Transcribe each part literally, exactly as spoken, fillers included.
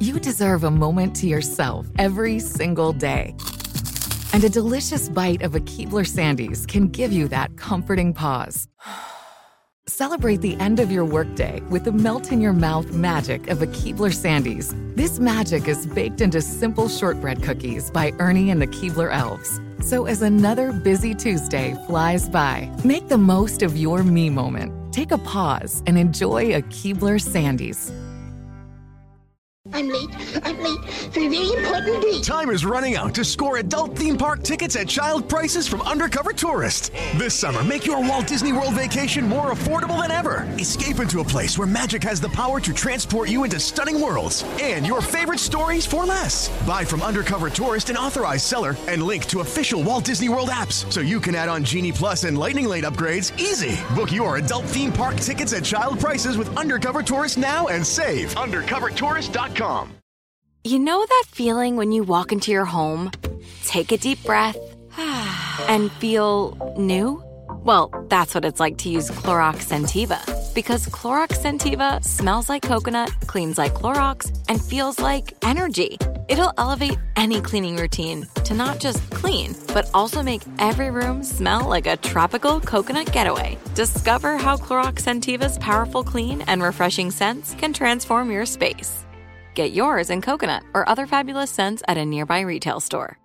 You deserve a moment to yourself every single day. And a delicious bite of a Keebler Sandies can give you that comforting pause. Celebrate the end of your workday with the melt-in-your-mouth magic of a Keebler Sandies. This magic is baked into simple shortbread cookies by Ernie and the Keebler Elves. So as another busy Tuesday flies by, make the most of your me moment. Take a pause and enjoy a Keebler Sandies. I'm late. I'm late for a very important date. Time is running out to score adult theme park tickets at child prices from Undercover Tourist. This summer, make your Walt Disney World vacation more affordable than ever. Escape into a place where magic has the power to transport you into stunning worlds and your favorite stories for less. Buy from Undercover Tourist, an authorized seller, and link to official Walt Disney World apps so you can add on Genie Plus and Lightning Lane upgrades easy. Book your adult theme park tickets at child prices with Undercover Tourist now and save. undercover tourist dot com. You know that feeling when you walk into your home, take a deep breath, and feel new? Well, that's what it's like to use Clorox Scentiva. Because Clorox Scentiva smells like coconut, cleans like Clorox, and feels like energy. It'll elevate any cleaning routine to not just clean, but also make every room smell like a tropical coconut getaway. Discover how Clorox Scentiva's powerful clean and refreshing scents can transform your space. Get yours in coconut or other fabulous scents at a nearby retail store.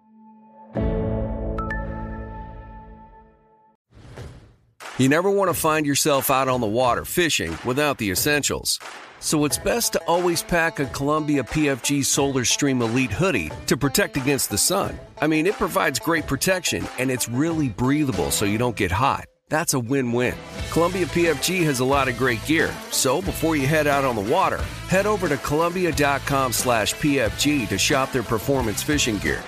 You never want to find yourself out on the water fishing without the essentials. So it's best to always pack a Columbia P F G Solar Stream Elite hoodie to protect against the sun. I mean, it provides great protection and it's really breathable so you don't get hot. That's a win-win. Columbia P F G has a lot of great gear, so before you head out on the water, head over to Columbia.com slash PFG to shop their performance fishing gear.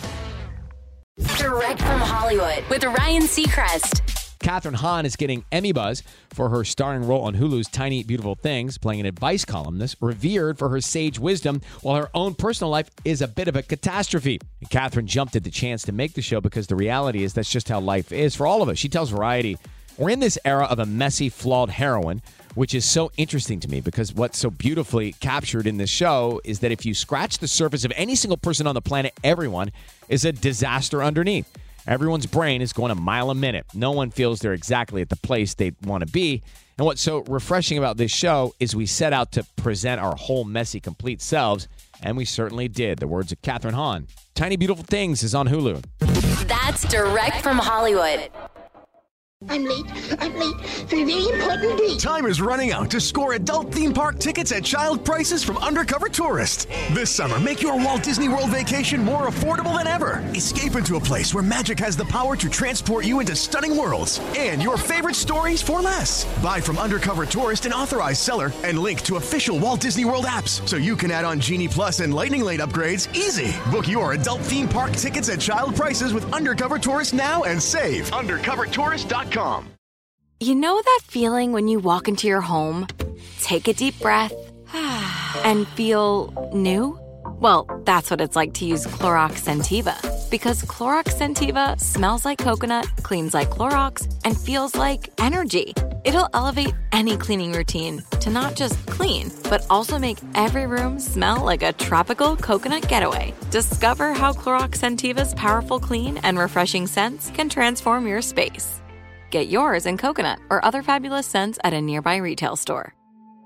Direct from Hollywood with Ryan Seacrest. Kathryn Hahn is getting Emmy buzz for her starring role on Hulu's Tiny Beautiful Things, playing an advice columnist revered for her sage wisdom, while her own personal life is a bit of a catastrophe. And Kathryn jumped at the chance to make the show because the reality is that's just how life is for all of us. She tells Variety, we're in this era of a messy, flawed heroine, which is so interesting to me because what's so beautifully captured in this show is that if you scratch the surface of any single person on the planet, everyone is a disaster underneath. Everyone's brain is going a mile a minute. No one feels they're exactly at the place they want to be. And what's so refreshing about this show is we set out to present our whole messy, complete selves, and we certainly did. The words of Kathryn Hahn. Tiny Beautiful Things is on Hulu. That's Direct from Hollywood. I'm late. I'm late for a very important date. Time is running out to score adult theme park tickets at child prices from Undercover Tourist. This summer, make your Walt Disney World vacation more affordable than ever. Escape into a place where magic has the power to transport you into stunning worlds and your favorite stories for less. Buy from Undercover Tourist, an authorized seller, and link to official Walt Disney World apps so you can add on Genie Plus and Lightning Lane upgrades easy. Book your adult theme park tickets at child prices with Undercover Tourist now and save. undercover tourist dot com. You know that feeling when you walk into your home, take a deep breath, and feel new? Well, that's what it's like to use Clorox Scentiva. Because Clorox Scentiva smells like coconut, cleans like Clorox, and feels like energy. It'll elevate any cleaning routine to not just clean, but also make every room smell like a tropical coconut getaway. Discover how Clorox Scentiva's powerful clean and refreshing scents can transform your space. Get yours in coconut or other fabulous scents at a nearby retail store.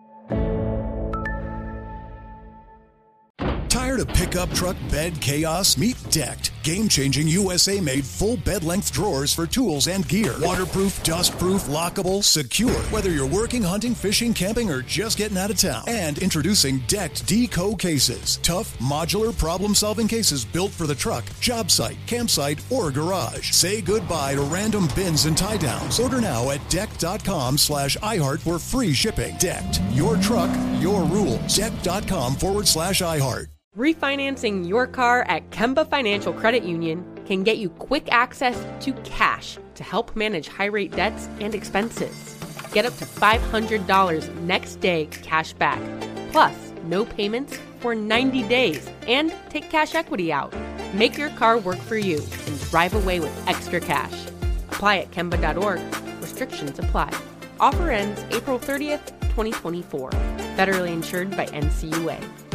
Tired of pickup truck bed chaos? Meet Decked. Game-changing U S A-made full bed-length drawers for tools and gear. Waterproof, dust-proof, lockable, secure. Whether you're working, hunting, fishing, camping, or just getting out of town. And introducing Decked Deco cases. Tough, modular, problem-solving cases built for the truck, job site, campsite, or garage. Say goodbye to random bins and tie-downs. Order now at decked.com slash iHeart for free shipping. Decked. Your truck, your rules. Decked.com forward slash iHeart. Refinancing your car at Kemba Financial Credit Union can get you quick access to cash to help manage high-rate debts and expenses. Get up to five hundred dollars next day cash back, plus no payments for ninety days, and take cash equity out. Make your car work for you and drive away with extra cash. Apply at Kemba dot org. Restrictions apply. Offer ends April thirtieth, twenty twenty-four. Federally insured by N C U A.